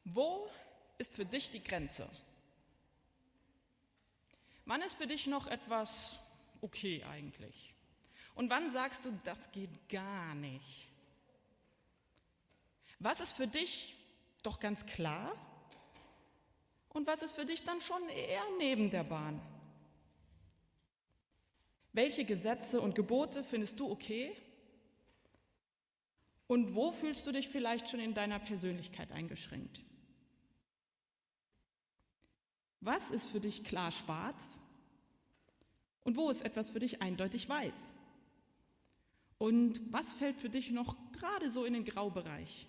Wo ist für dich die Grenze? Wann ist für dich noch etwas okay eigentlich? Und wann sagst du, das geht gar nicht? Was ist für dich doch ganz klar? Und was ist für dich dann schon eher neben der Bahn? Welche Gesetze und Gebote findest du okay? Und wo fühlst du dich vielleicht schon in deiner Persönlichkeit eingeschränkt? Was ist für dich klar schwarz? Und wo ist etwas für dich eindeutig weiß? Und was fällt für dich noch gerade so in den Graubereich?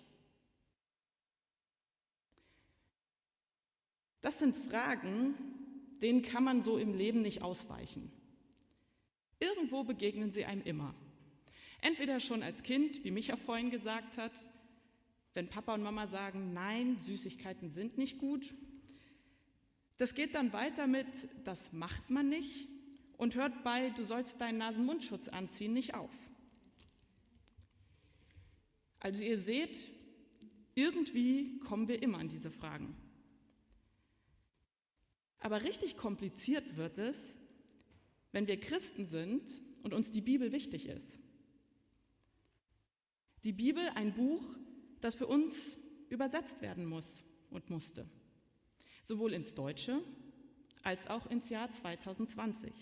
Das sind Fragen, denen kann man so im Leben nicht ausweichen. Irgendwo begegnen sie einem immer. Entweder schon als Kind, wie Micha vorhin gesagt hat, wenn Papa und Mama sagen, nein, Süßigkeiten sind nicht gut. Das geht dann weiter mit, das macht man nicht und hört bei, du sollst deinen Nasen-Mundschutz anziehen, nicht auf. Also ihr seht, irgendwie kommen wir immer an diese Fragen. Aber richtig kompliziert wird es, wenn wir Christen sind und uns die Bibel wichtig ist. Die Bibel, ein Buch, das für uns übersetzt werden muss und musste. Sowohl ins Deutsche als auch ins Jahr 2020.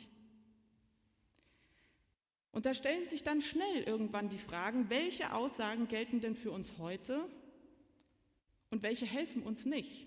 Und da stellen sich dann schnell irgendwann die Fragen, welche Aussagen gelten denn für uns heute und welche helfen uns nicht?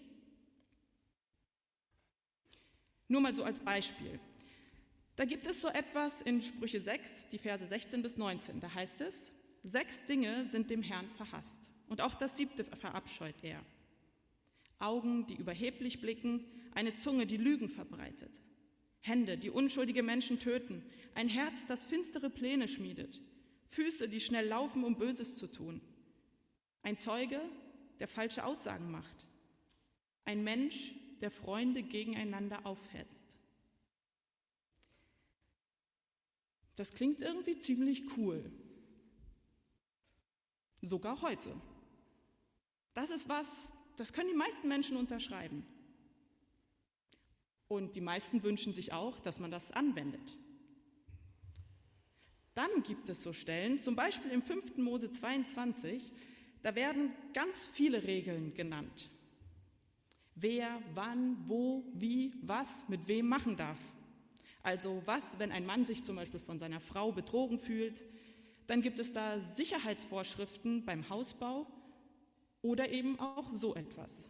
Nur mal so als Beispiel. Da gibt es so etwas in Sprüche 6, die Verse 16 bis 19. Da heißt es, 6 Dinge sind dem Herrn verhasst und auch das 7. verabscheut er. Augen, die überheblich blicken, eine Zunge, die Lügen verbreitet, Hände, die unschuldige Menschen töten, ein Herz, das finstere Pläne schmiedet, Füße, die schnell laufen, um Böses zu tun, ein Zeuge, der falsche Aussagen macht, ein Mensch, der Freunde gegeneinander aufhetzt. Das klingt irgendwie ziemlich cool. Sogar heute. Das ist was, das können die meisten Menschen unterschreiben. Und die meisten wünschen sich auch, dass man das anwendet. Dann gibt es so Stellen, zum Beispiel im 5. Mose 22, da werden ganz viele Regeln genannt. Wer, wann, wo, wie, was mit wem machen darf. Also was, wenn ein Mann sich zum Beispiel von seiner Frau betrogen fühlt, dann gibt es da Sicherheitsvorschriften beim Hausbau oder eben auch so etwas.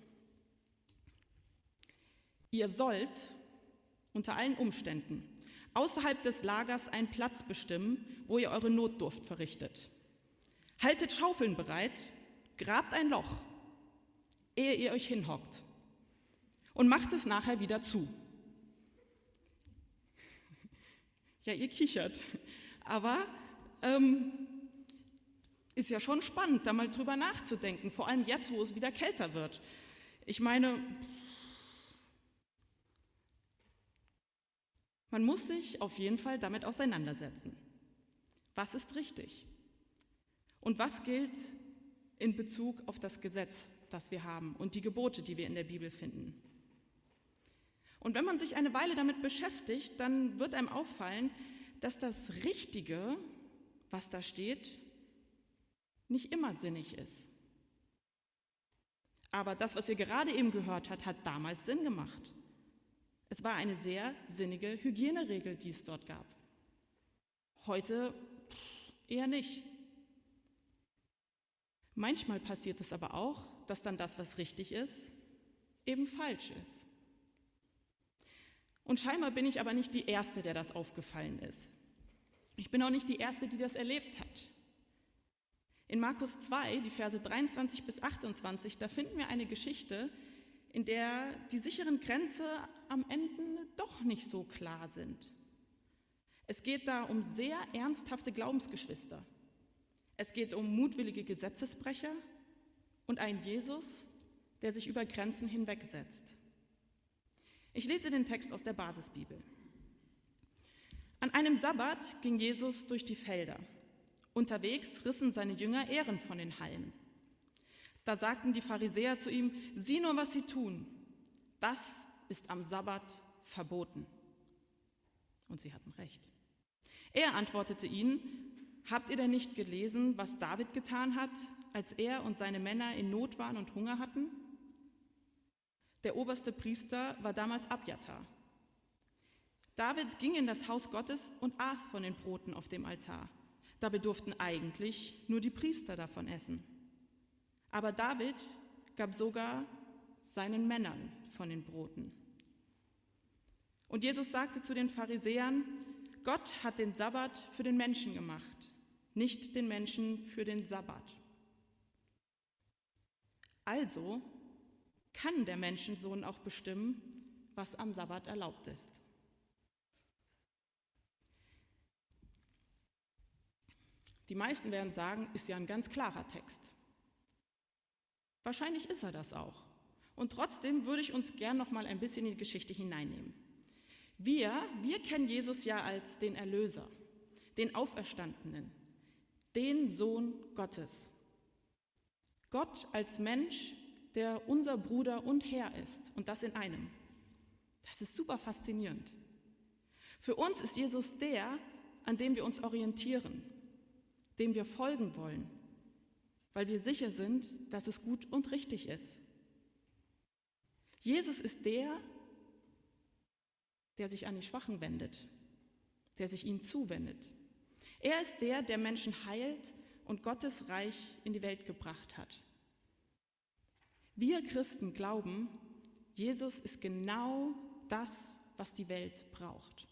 Ihr sollt unter allen Umständen außerhalb des Lagers einen Platz bestimmen, wo ihr eure Notdurft verrichtet. Haltet Schaufeln bereit, grabt ein Loch, ehe ihr euch hinhockt und macht es nachher wieder zu. Ja, ihr kichert, aber ist ja schon spannend, da mal drüber nachzudenken, vor allem jetzt, wo es wieder kälter wird. Ich meine, man muss sich auf jeden Fall damit auseinandersetzen. Was ist richtig? Und was gilt in Bezug auf das Gesetz, das wir haben und die Gebote, die wir in der Bibel finden? Und wenn man sich eine Weile damit beschäftigt, dann wird einem auffallen, dass das Richtige, was da steht, nicht immer sinnig ist. Aber das, was ihr gerade eben gehört habt, hat damals Sinn gemacht. Es war eine sehr sinnige Hygieneregel, die es dort gab. Heute eher nicht. Manchmal passiert es aber auch, dass dann das, was richtig ist, eben falsch ist. Und scheinbar bin ich aber nicht die Erste, der das aufgefallen ist. Ich bin auch nicht die Erste, die das erlebt hat. In Markus 2, die Verse 23 bis 28, da finden wir eine Geschichte, in der die sicheren Grenzen am Ende doch nicht so klar sind. Es geht da um sehr ernsthafte Glaubensgeschwister. Es geht um mutwillige Gesetzesbrecher und einen Jesus, der sich über Grenzen hinwegsetzt. Ich lese den Text aus der Basisbibel. An einem Sabbat ging Jesus durch die Felder. Unterwegs rissen seine Jünger Ähren von den Hallen. Da sagten die Pharisäer zu ihm: Sieh nur, was sie tun. Das ist am Sabbat verboten. Und sie hatten recht. Er antwortete ihnen: Habt ihr denn nicht gelesen, was David getan hat, als er und seine Männer in Not waren und Hunger hatten? Der oberste Priester war damals Abjatar. David ging in das Haus Gottes und aß von den Broten auf dem Altar. Dabei durften eigentlich nur die Priester davon essen. Aber David gab sogar seinen Männern von den Broten. Und Jesus sagte zu den Pharisäern: Gott hat den Sabbat für den Menschen gemacht, nicht den Menschen für den Sabbat. Also kann der Menschensohn auch bestimmen, was am Sabbat erlaubt ist. Die meisten werden sagen, ist ja ein ganz klarer Text. Wahrscheinlich ist er das auch. Und trotzdem würde ich uns gern noch mal ein bisschen in die Geschichte hineinnehmen. Wir kennen Jesus ja als den Erlöser, den Auferstandenen, den Sohn Gottes. Gott als Mensch, der unser Bruder und Herr ist, und das in einem. Das ist super faszinierend. Für uns ist Jesus der, an dem wir uns orientieren, dem wir folgen wollen, weil wir sicher sind, dass es gut und richtig ist. Jesus ist der sich an die Schwachen wendet, der sich ihnen zuwendet. Er ist der Menschen heilt und Gottes Reich in die Welt gebracht hat. Wir Christen glauben, Jesus ist genau das, was die Welt braucht.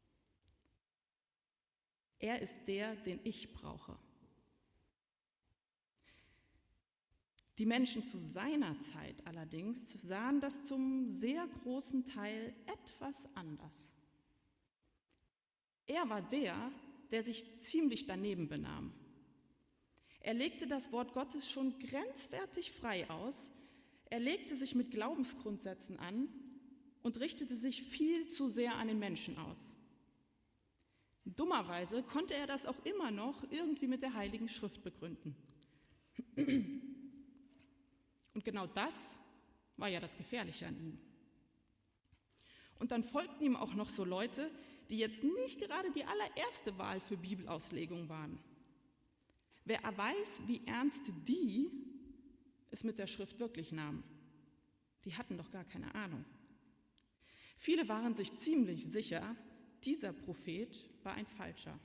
Er ist der, den ich brauche. Die Menschen zu seiner Zeit allerdings sahen das zum sehr großen Teil etwas anders. Er war der sich ziemlich daneben benahm. Er legte das Wort Gottes schon grenzwertig frei aus, er legte sich mit Glaubensgrundsätzen an und richtete sich viel zu sehr an den Menschen aus. Dummerweise konnte er das auch immer noch irgendwie mit der Heiligen Schrift begründen. Und genau das war ja das Gefährliche an ihm. Und dann folgten ihm auch noch so Leute, die jetzt nicht gerade die allererste Wahl für Bibelauslegung waren. Wer weiß, wie ernst die es mit der Schrift wirklich nahmen. Die hatten doch gar keine Ahnung. Viele waren sich ziemlich sicher, dieser Prophet war ein Falscher.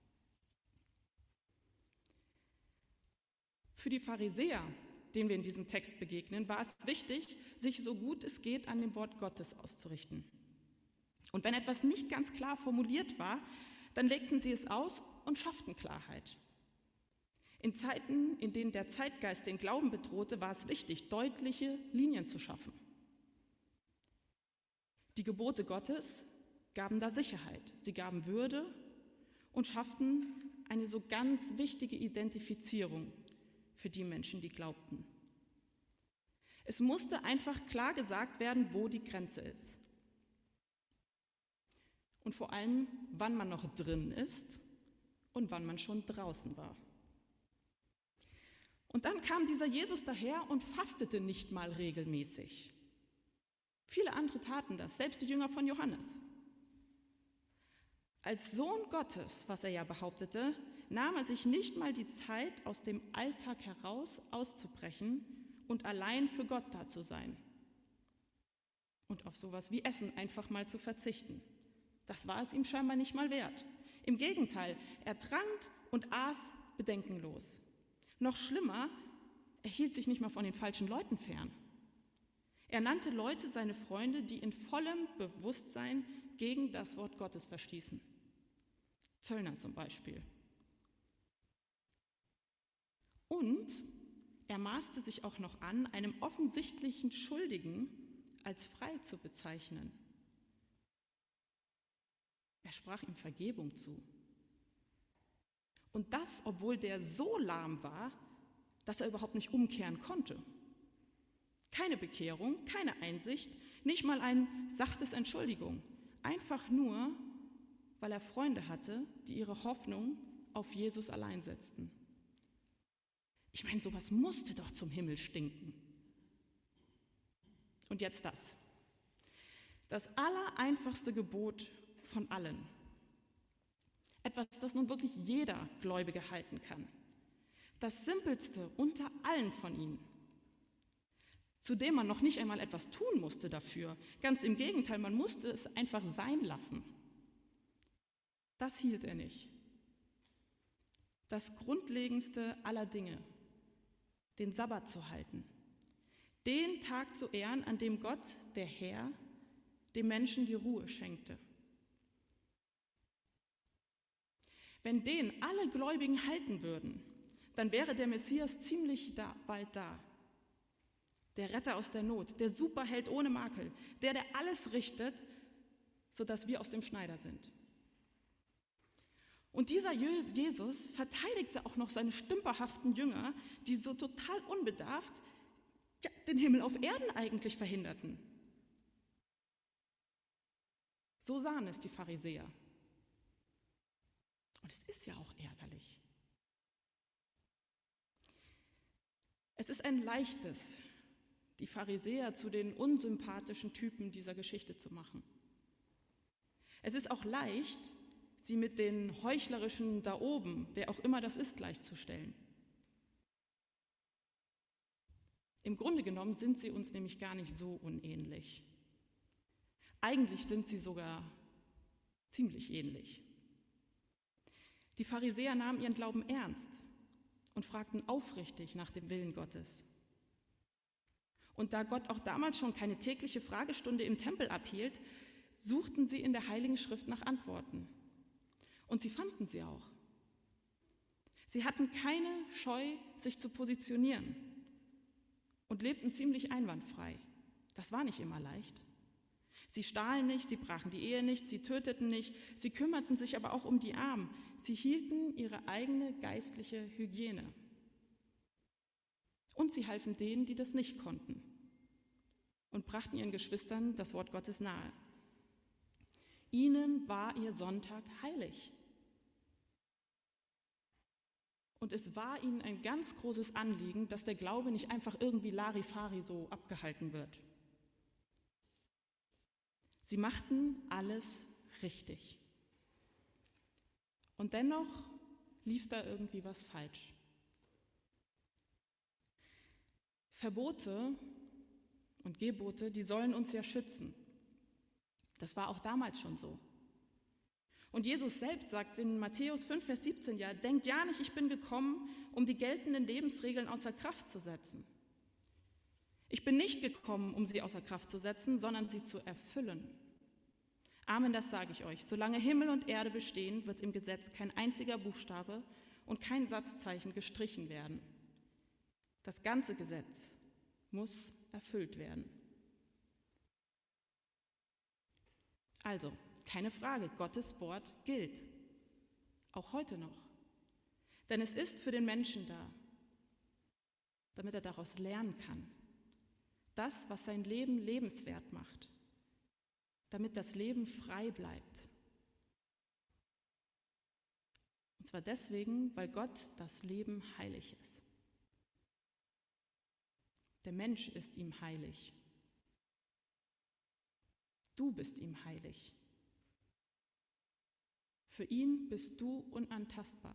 Für die Pharisäer, denen wir in diesem Text begegnen, war es wichtig, sich so gut es geht an dem Wort Gottes auszurichten. Und wenn etwas nicht ganz klar formuliert war, dann legten sie es aus und schafften Klarheit. In Zeiten, in denen der Zeitgeist den Glauben bedrohte, war es wichtig, deutliche Linien zu schaffen. Die Gebote Gottes gaben da Sicherheit, sie gaben Würde und schafften eine so ganz wichtige Identifizierung für die Menschen, die glaubten. Es musste einfach klar gesagt werden, wo die Grenze ist. Und vor allem, wann man noch drin ist und wann man schon draußen war. Und dann kam dieser Jesus daher und fastete nicht mal regelmäßig. Viele andere taten das, selbst die Jünger von Johannes. Als Sohn Gottes, was er ja behauptete, nahm er sich nicht mal die Zeit, aus dem Alltag heraus auszubrechen und allein für Gott da zu sein. Und auf sowas wie Essen einfach mal zu verzichten. Das war es ihm scheinbar nicht mal wert. Im Gegenteil, er trank und aß bedenkenlos. Noch schlimmer, er hielt sich nicht mal von den falschen Leuten fern. Er nannte Leute seine Freunde, die in vollem Bewusstsein gegen das Wort Gottes verstießen. Zöllner zum Beispiel. Und er maßte sich auch noch an, einem offensichtlichen Schuldigen als frei zu bezeichnen. Er sprach ihm Vergebung zu. Und das, obwohl der so lahm war, dass er überhaupt nicht umkehren konnte. Keine Bekehrung, keine Einsicht, nicht mal ein sachtes Entschuldigung. Einfach nur, weil er Freunde hatte, die ihre Hoffnung auf Jesus allein setzten. Ich meine, sowas musste doch zum Himmel stinken. Und jetzt das. Das allereinfachste Gebot von allen. Etwas, das nun wirklich jeder Gläubige halten kann. Das simpelste unter allen von ihnen. Zu dem man noch nicht einmal etwas tun musste dafür. Ganz im Gegenteil, man musste es einfach sein lassen. Das hielt er nicht. Das Grundlegendste aller Dinge, den Sabbat zu halten, den Tag zu ehren, an dem Gott, der Herr, dem Menschen die Ruhe schenkte. Wenn den alle Gläubigen halten würden, dann wäre der Messias ziemlich bald da. Der Retter aus der Not, der Superheld ohne Makel, der alles richtet, sodass wir aus dem Schneider sind. Und dieser Jesus verteidigte auch noch seine stümperhaften Jünger, die so total unbedarft den Himmel auf Erden eigentlich verhinderten. So sahen es die Pharisäer. Und es ist ja auch ärgerlich. Es ist ein leichtes, die Pharisäer zu den unsympathischen Typen dieser Geschichte zu machen. Es ist auch leicht, sie mit den heuchlerischen da oben, wer auch immer das ist, gleichzustellen. Im Grunde genommen sind sie uns nämlich gar nicht so unähnlich. Eigentlich sind sie sogar ziemlich ähnlich. Die Pharisäer nahmen ihren Glauben ernst und fragten aufrichtig nach dem Willen Gottes. Und da Gott auch damals schon keine tägliche Fragestunde im Tempel abhielt, suchten sie in der Heiligen Schrift nach Antworten. Und sie fanden sie auch. Sie hatten keine Scheu, sich zu positionieren und lebten ziemlich einwandfrei. Das war nicht immer leicht. Sie stahlen nicht, sie brachen die Ehe nicht, sie töteten nicht, sie kümmerten sich aber auch um die Armen. Sie hielten ihre eigene geistliche Hygiene. Und sie halfen denen, die das nicht konnten, und brachten ihren Geschwistern das Wort Gottes nahe. Ihnen war ihr Sonntag heilig. Und es war ihnen ein ganz großes Anliegen, dass der Glaube nicht einfach irgendwie Larifari so abgehalten wird. Sie machten alles richtig. Und dennoch lief da irgendwie was falsch. Verbote und Gebote, die sollen uns ja schützen. Das war auch damals schon so. Und Jesus selbst sagt in Matthäus 5, Vers 17 ja, denkt ja nicht, ich bin gekommen, um die geltenden Lebensregeln außer Kraft zu setzen. Ich bin nicht gekommen, um sie außer Kraft zu setzen, sondern sie zu erfüllen. Amen, das sage ich euch. Solange Himmel und Erde bestehen, wird im Gesetz kein einziger Buchstabe und kein Satzzeichen gestrichen werden. Das ganze Gesetz muss erfüllt werden. Also, keine Frage, Gottes Wort gilt. Auch heute noch. Denn es ist für den Menschen da, damit er daraus lernen kann. Das, was sein Leben lebenswert macht. Damit das Leben frei bleibt. Und zwar deswegen, weil Gott das Leben heilig ist. Der Mensch ist ihm heilig. Du bist ihm heilig. Für ihn bist du unantastbar.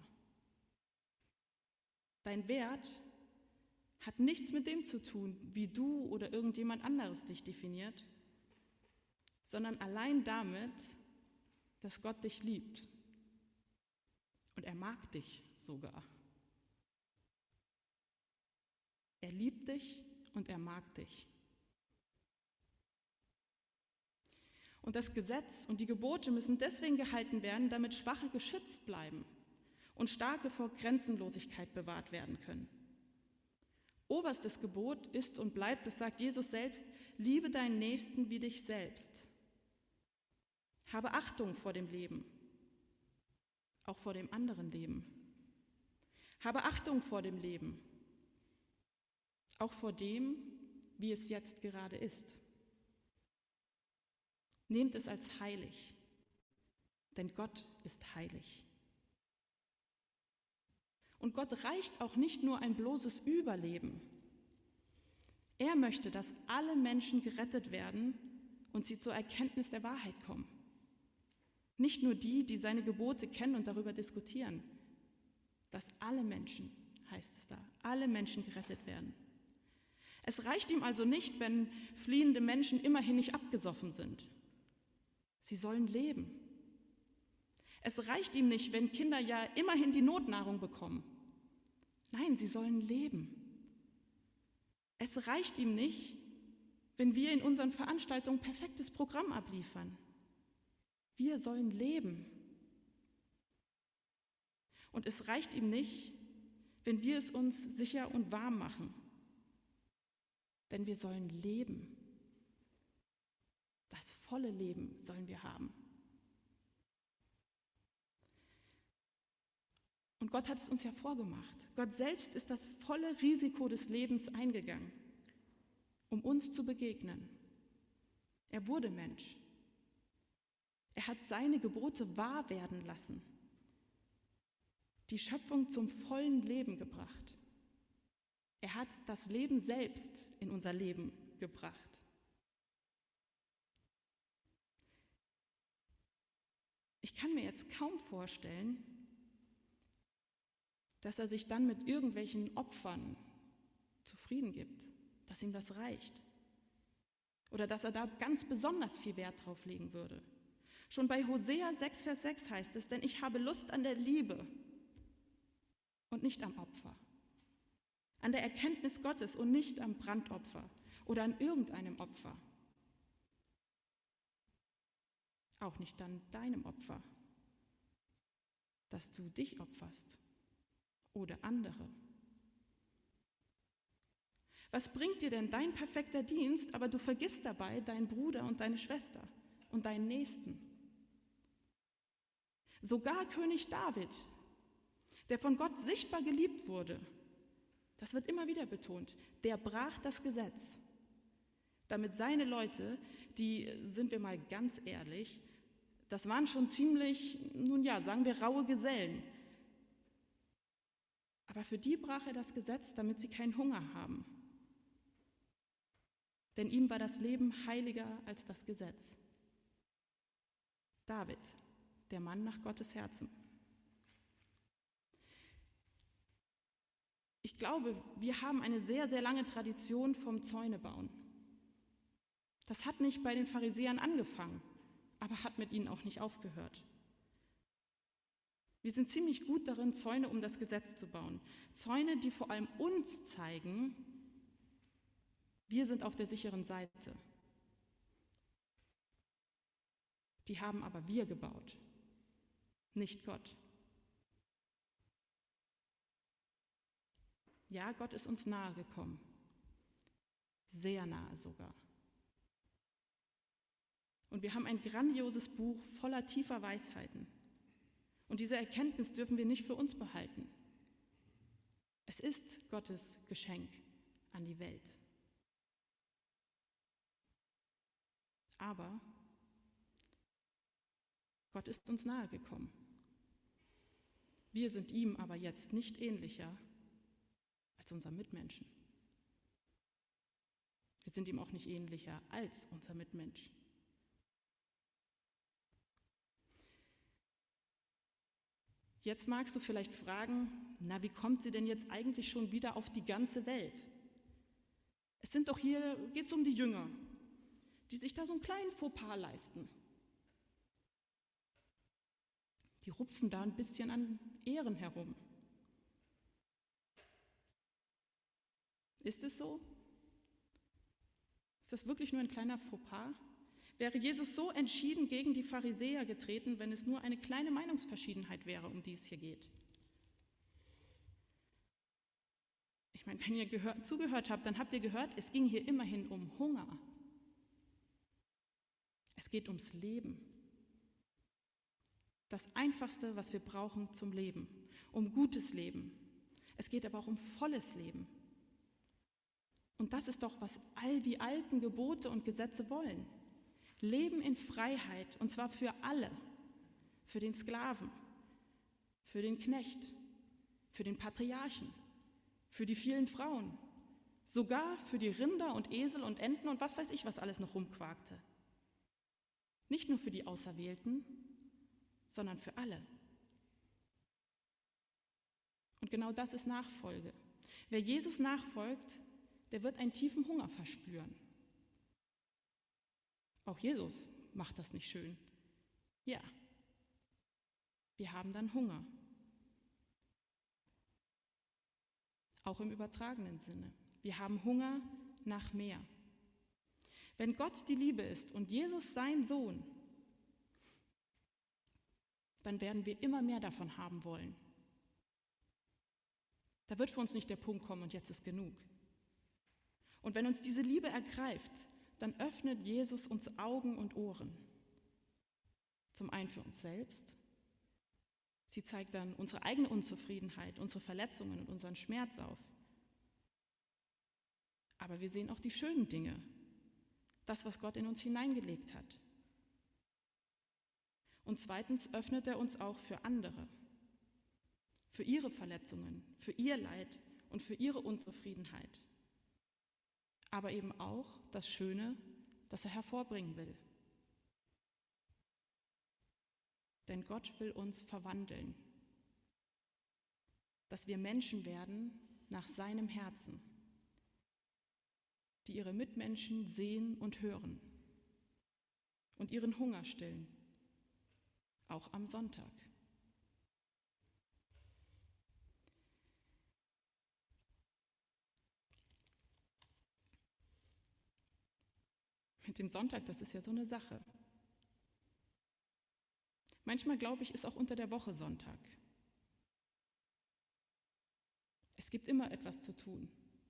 Dein Wert hat nichts mit dem zu tun, wie du oder irgendjemand anderes dich definiert, sondern allein damit, dass Gott dich liebt. Und er mag dich sogar. Er liebt dich und er mag dich. Und das Gesetz und die Gebote müssen deswegen gehalten werden, damit Schwache geschützt bleiben und Starke vor Grenzenlosigkeit bewahrt werden können. Oberstes Gebot ist und bleibt, das sagt Jesus selbst, liebe deinen Nächsten wie dich selbst. Habe Achtung vor dem Leben, auch vor dem anderen Leben. Habe Achtung vor dem Leben, auch vor dem, wie es jetzt gerade ist. Nehmt es als heilig, denn Gott ist heilig. Und Gott reicht auch nicht nur ein bloßes Überleben. Er möchte, dass alle Menschen gerettet werden und sie zur Erkenntnis der Wahrheit kommen. Nicht nur die, die seine Gebote kennen und darüber diskutieren. Dass alle Menschen, heißt es da, alle Menschen gerettet werden. Es reicht ihm also nicht, wenn fliehende Menschen immerhin nicht abgesoffen sind. Sie sollen leben. Es reicht ihm nicht, wenn Kinder ja immerhin die Notnahrung bekommen. Nein, sie sollen leben. Es reicht ihm nicht, wenn wir in unseren Veranstaltungen perfektes Programm abliefern. Wir sollen leben. Und es reicht ihm nicht, wenn wir es uns sicher und warm machen. Denn wir sollen leben. Das volle Leben sollen wir haben. Und Gott hat es uns ja vorgemacht. Gott selbst ist das volle Risiko des Lebens eingegangen, um uns zu begegnen. Er wurde Mensch. Er hat seine Gebote wahr werden lassen, die Schöpfung zum vollen Leben gebracht. Er hat das Leben selbst in unser Leben gebracht. Ich kann mir jetzt kaum vorstellen, dass er sich dann mit irgendwelchen Opfern zufrieden gibt, dass ihm das reicht. Oder dass er da ganz besonders viel Wert drauf legen würde. Schon bei Hosea 6, Vers 6 heißt es, denn ich habe Lust an der Liebe und nicht am Opfer. An der Erkenntnis Gottes und nicht am Brandopfer oder an irgendeinem Opfer. Auch nicht an deinem Opfer, dass du dich opferst oder andere. Was bringt dir denn dein perfekter Dienst, aber du vergisst dabei deinen Bruder und deine Schwester und deinen Nächsten? Sogar König David, der von Gott sichtbar geliebt wurde, das wird immer wieder betont, der brach das Gesetz, damit seine Leute, die, sind wir mal ganz ehrlich, das waren schon ziemlich, sagen wir, raue Gesellen. Aber für die brach er das Gesetz, damit sie keinen Hunger haben. Denn ihm war das Leben heiliger als das Gesetz. David, der Mann nach Gottes Herzen. Ich glaube, wir haben eine sehr, sehr lange Tradition vom Zäunebauen. Das hat nicht bei den Pharisäern angefangen, aber hat mit ihnen auch nicht aufgehört. Wir sind ziemlich gut darin, Zäune um das Gesetz zu bauen. Zäune, die vor allem uns zeigen, wir sind auf der sicheren Seite. Die haben aber wir gebaut, nicht Gott. Ja, Gott ist uns nahe gekommen, sehr nahe sogar. Und wir haben ein grandioses Buch voller tiefer Weisheiten. Und diese Erkenntnis dürfen wir nicht für uns behalten. Es ist Gottes Geschenk an die Welt. Aber Gott ist uns nahe gekommen. Wir sind ihm aber jetzt nicht ähnlicher als unseren Mitmenschen. Wir sind ihm auch nicht ähnlicher als unser Mitmensch. Jetzt magst du vielleicht fragen, wie kommt sie denn jetzt eigentlich schon wieder auf die ganze Welt? Geht es um die Jünger, die sich da so einen kleinen Fauxpas leisten. Die rupfen da ein bisschen an Ehren herum. Ist es so? Ist das wirklich nur ein kleiner Fauxpas? Wäre Jesus so entschieden gegen die Pharisäer getreten, wenn es nur eine kleine Meinungsverschiedenheit wäre, um die es hier geht? Ich meine, wenn ihr zugehört habt, dann habt ihr gehört, es ging hier immerhin um Hunger. Es geht ums Leben. Das Einfachste, was wir brauchen zum Leben, um gutes Leben. Es geht aber auch um volles Leben. Und das ist doch, was all die alten Gebote und Gesetze wollen. Leben in Freiheit, und zwar für alle. Für den Sklaven, für den Knecht, für den Patriarchen, für die vielen Frauen, sogar für die Rinder und Esel und Enten und was weiß ich, was alles noch rumquakte. Nicht nur für die Auserwählten, sondern für alle. Und genau das ist Nachfolge. Wer Jesus nachfolgt, der wird einen tiefen Hunger verspüren. Auch Jesus macht das nicht schön. Ja, wir haben dann Hunger. Auch im übertragenen Sinne. Wir haben Hunger nach mehr. Wenn Gott die Liebe ist und Jesus sein Sohn, dann werden wir immer mehr davon haben wollen. Da wird für uns nicht der Punkt kommen und jetzt ist genug. Und wenn uns diese Liebe ergreift, dann öffnet Jesus uns Augen und Ohren. Zum einen für uns selbst. Sie zeigt dann unsere eigene Unzufriedenheit, unsere Verletzungen und unseren Schmerz auf. Aber wir sehen auch die schönen Dinge, das, was Gott in uns hineingelegt hat. Und zweitens öffnet er uns auch für andere, für ihre Verletzungen, für ihr Leid und für ihre Unzufriedenheit. Aber eben auch das Schöne, das er hervorbringen will. Denn Gott will uns verwandeln, dass wir Menschen werden nach seinem Herzen, die ihre Mitmenschen sehen und hören und ihren Hunger stillen, auch am Sonntag. Mit dem Sonntag, das ist ja so eine Sache. Manchmal, glaube ich, ist auch unter der Woche Sonntag. Es gibt immer etwas zu tun.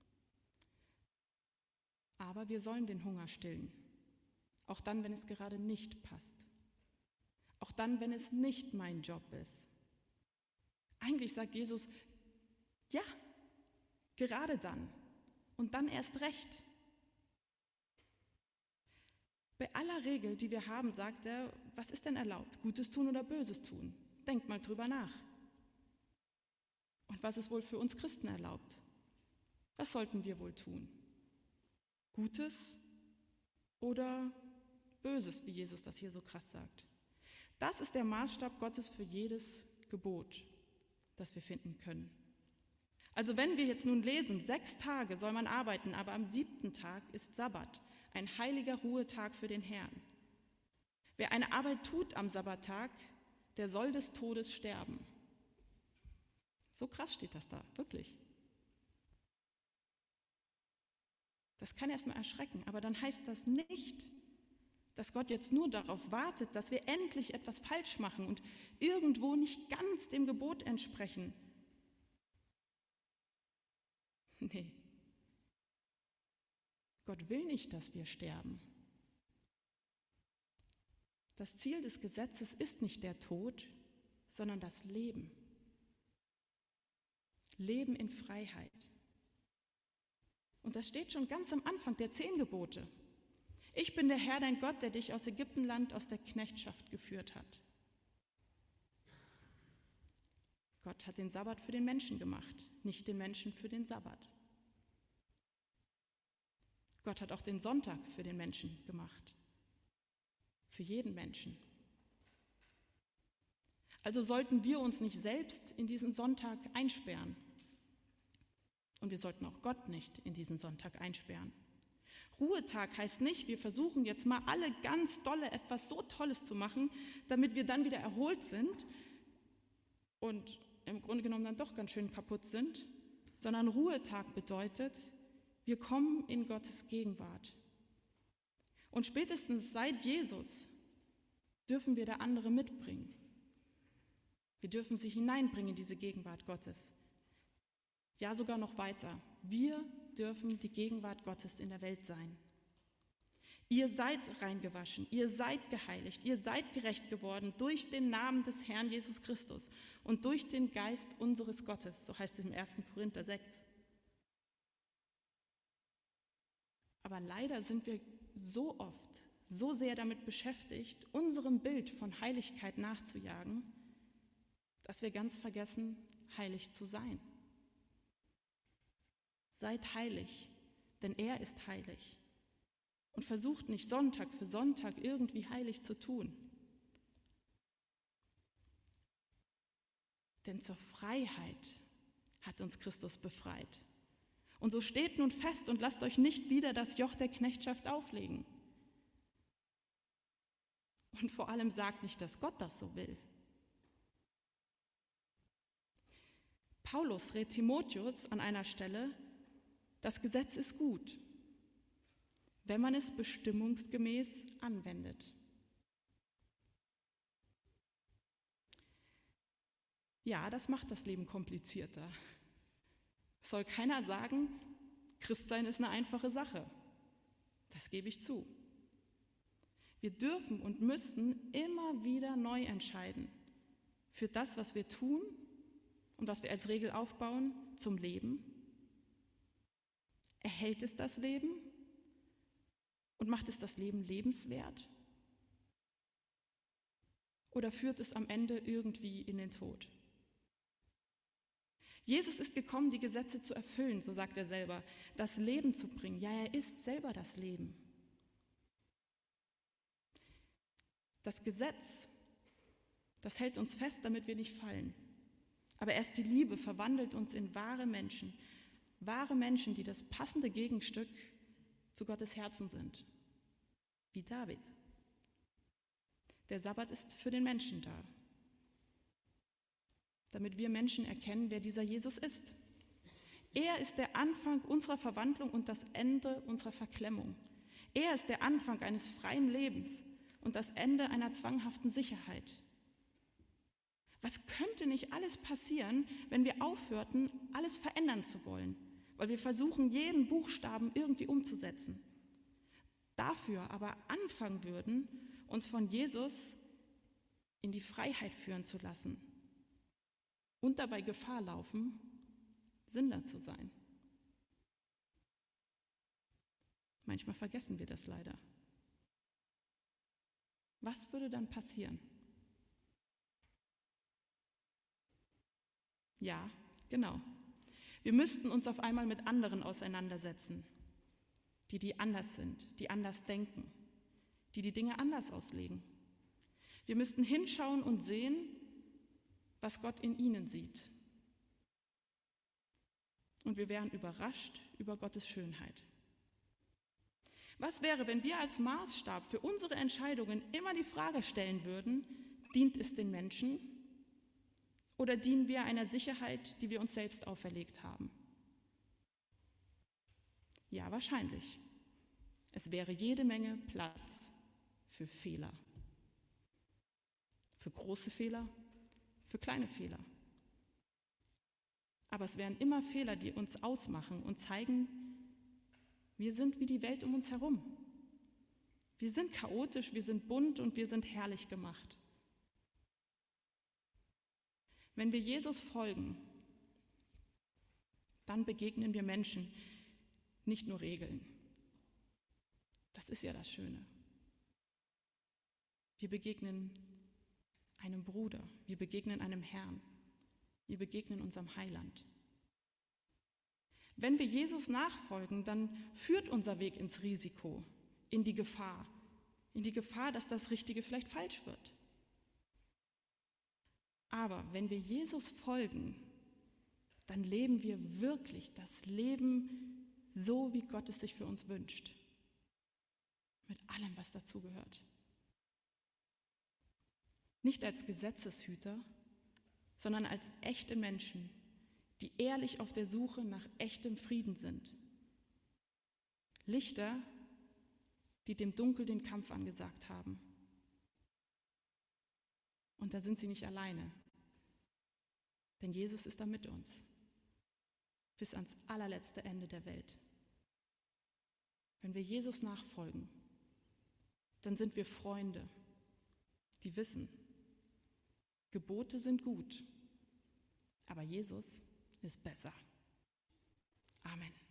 Aber wir sollen den Hunger stillen. Auch dann, wenn es gerade nicht passt. Auch dann, wenn es nicht mein Job ist. Eigentlich sagt Jesus, ja, gerade dann. Und dann erst recht. Bei aller Regel, die wir haben, sagt er, was ist denn erlaubt? Gutes tun oder Böses tun? Denkt mal drüber nach. Und was ist wohl für uns Christen erlaubt? Was sollten wir wohl tun? Gutes oder Böses, wie Jesus das hier so krass sagt? Das ist der Maßstab Gottes für jedes Gebot, das wir finden können. Also wenn wir jetzt nun lesen, 6 Tage soll man arbeiten, aber am 7. Tag ist Sabbat, ein heiliger Ruhetag für den Herrn. Wer eine Arbeit tut am Sabbattag, der soll des Todes sterben. So krass steht das da, wirklich. Das kann erstmal erschrecken, aber dann heißt das nicht, dass Gott jetzt nur darauf wartet, dass wir endlich etwas falsch machen und irgendwo nicht ganz dem Gebot entsprechen. Nee. Gott will nicht, dass wir sterben. Das Ziel des Gesetzes ist nicht der Tod, sondern das Leben. Leben in Freiheit. Und das steht schon ganz am Anfang der 10 Gebote. Ich bin der Herr, dein Gott, der dich aus Ägyptenland, aus der Knechtschaft geführt hat. Gott hat den Sabbat für den Menschen gemacht, nicht den Menschen für den Sabbat. Gott hat auch den Sonntag für den Menschen gemacht. Für jeden Menschen. Also sollten wir uns nicht selbst in diesen Sonntag einsperren. Und wir sollten auch Gott nicht in diesen Sonntag einsperren. Ruhetag heißt nicht, wir versuchen jetzt mal alle ganz dolle etwas so Tolles zu machen, damit wir dann wieder erholt sind und im Grunde genommen dann doch ganz schön kaputt sind, sondern Ruhetag bedeutet, wir kommen in Gottes Gegenwart. Und spätestens seit Jesus dürfen wir der andere mitbringen. Wir dürfen sie hineinbringen in diese Gegenwart Gottes. Ja, sogar noch weiter. Wir dürfen die Gegenwart Gottes in der Welt sein. Ihr seid reingewaschen, ihr seid geheiligt, ihr seid gerecht geworden durch den Namen des Herrn Jesus Christus und durch den Geist unseres Gottes, so heißt es im 1. Korinther 6. Aber leider sind wir so oft, so sehr damit beschäftigt, unserem Bild von Heiligkeit nachzujagen, dass wir ganz vergessen, heilig zu sein. Seid heilig, denn er ist heilig. Und versucht nicht Sonntag für Sonntag irgendwie heilig zu tun. Denn zur Freiheit hat uns Christus befreit. Und so steht nun fest und lasst euch nicht wieder das Joch der Knechtschaft auflegen. Und vor allem sagt nicht, dass Gott das so will. Paulus rät Timotheus an einer Stelle, das Gesetz ist gut, wenn man es bestimmungsgemäß anwendet. Ja, das macht das Leben komplizierter. Es soll keiner sagen, Christsein ist eine einfache Sache. Das gebe ich zu. Wir dürfen und müssen immer wieder neu entscheiden für das, was wir tun und was wir als Regel aufbauen zum Leben. Erhält es das Leben und macht es das Leben lebenswert? Oder führt es am Ende irgendwie in den Tod? Jesus ist gekommen, die Gesetze zu erfüllen, so sagt er selber, das Leben zu bringen. Ja, er ist selber das Leben. Das Gesetz, das hält uns fest, damit wir nicht fallen. Aber erst die Liebe verwandelt uns in wahre Menschen, die das passende Gegenstück zu Gottes Herzen sind. Wie David. Der Sabbat ist für den Menschen da, damit wir Menschen erkennen, wer dieser Jesus ist. Er ist der Anfang unserer Verwandlung und das Ende unserer Verklemmung. Er ist der Anfang eines freien Lebens und das Ende einer zwanghaften Sicherheit. Was könnte nicht alles passieren, wenn wir aufhörten, alles verändern zu wollen, weil wir versuchen, jeden Buchstaben irgendwie umzusetzen? Dafür aber anfangen würden, uns von Jesus in die Freiheit führen zu lassen und dabei Gefahr laufen, Sünder zu sein. Manchmal vergessen wir das leider. Was würde dann passieren? Ja, genau. Wir müssten uns auf einmal mit anderen auseinandersetzen, die anders sind, die anders denken, die Dinge anders auslegen. Wir müssten hinschauen und sehen, was Gott in ihnen sieht. Und wir wären überrascht über Gottes Schönheit. Was wäre, wenn wir als Maßstab für unsere Entscheidungen immer die Frage stellen würden, dient es den Menschen oder dienen wir einer Sicherheit, die wir uns selbst auferlegt haben? Ja, wahrscheinlich. Es wäre jede Menge Platz für Fehler. Für große Fehler, für kleine Fehler. Aber es wären immer Fehler, die uns ausmachen und zeigen, wir sind wie die Welt um uns herum. Wir sind chaotisch, wir sind bunt und wir sind herrlich gemacht. Wenn wir Jesus folgen, dann begegnen wir Menschen, nicht nur Regeln. Das ist ja das Schöne. Wir begegnen einem Bruder, wir begegnen einem Herrn, wir begegnen unserem Heiland. Wenn wir Jesus nachfolgen, dann führt unser Weg ins Risiko, in die Gefahr, dass das Richtige vielleicht falsch wird. Aber wenn wir Jesus folgen, dann leben wir wirklich das Leben so, wie Gott es sich für uns wünscht. Mit allem, was dazugehört. Nicht als Gesetzeshüter, sondern als echte Menschen, die ehrlich auf der Suche nach echtem Frieden sind. Lichter, die dem Dunkel den Kampf angesagt haben. Und da sind sie nicht alleine, denn Jesus ist da mit uns, bis ans allerletzte Ende der Welt. Wenn wir Jesus nachfolgen, dann sind wir Freunde, die wissen, Gebote sind gut, aber Jesus ist besser. Amen.